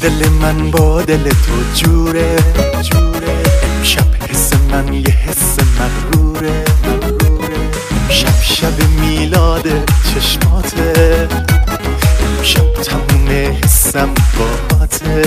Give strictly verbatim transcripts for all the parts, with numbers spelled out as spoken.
دل من با دل تو جوره جوره امشب حس من یه حس مغروره امشب شب میلاد چشماته امشب تموم حسم باته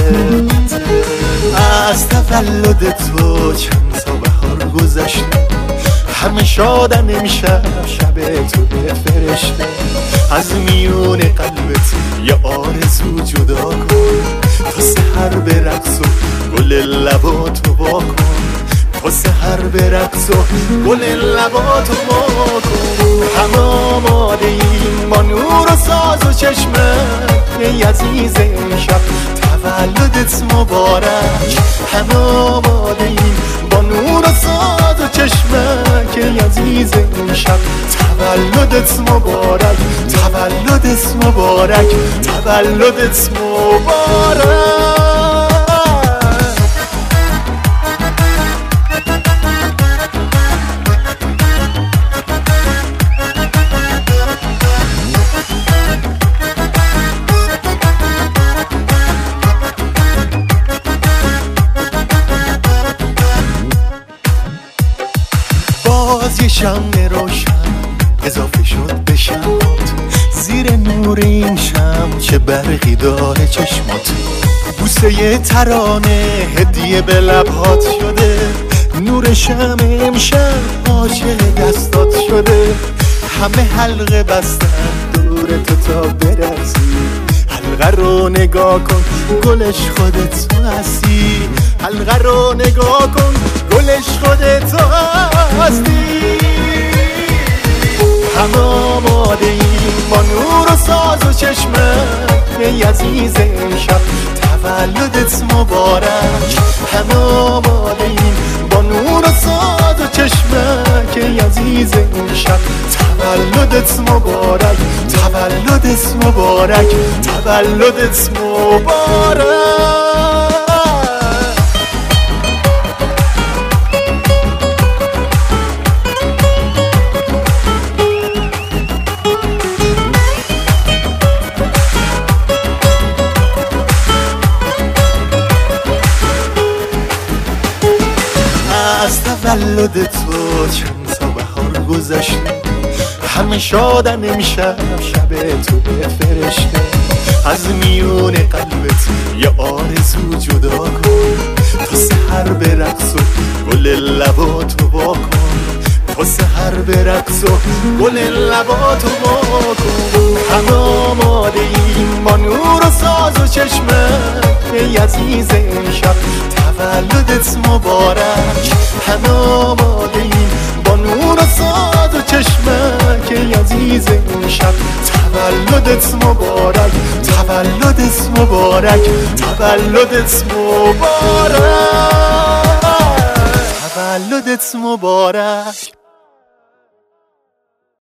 از تولد تو چند تا بهار گذشته همه شادن امشب شب تو به فرشته از میون قلبت یه آرزو جدا کن تا سحر به رقص و گل لباتو وا کن تا سحر به رقص و گل لباتو وا کن همه آماده ایم با نور و ساز و چشمت ای عزیز امشب تولدت مبارک همه آماده ایم با نور و ساز و چشمت ای عزیز امشب تولدت مبارک تولدت مبارک تولدت مبارک باز یه شمع روشن اضافه شد به شمات زیر نور این شمع چه برقی داره چشمات بوسه یه ترانه هدیه به لبهات شده نور شمع امشب عاشق دستات شده همه حلقه بستن دور تو تا برسی حلقه رو نگاه کن گلش خودت تو هستی حلقه رو نگاه کن گلش خودت تو هستی همه آماده ایم با نور و ساز و چشمت ای عزیز امشب تولدت مبارک همه آماده ایم با نور و ساز و چشمت ای عزیز امشب تولدت مبارک تولدت مبارک تولدت مبارک از تولد تو چند تا بهار گذشته همه شادن امشب شب تو به فرشته از میون قلبت یه آرزو جدا کن تا سحر به رقص و گل لباتو وا کن تا سحر به رقص و گل لباتو وا کن همه آماده ایم با نور و ساز و چشمت ای عزیز امشب تولدت مبارک همه آماده ایم با نور و ساز و چشمت ای عزیز امشب تولدت مبارک تولدت مبارک تولدت مبارک تولدت مبارک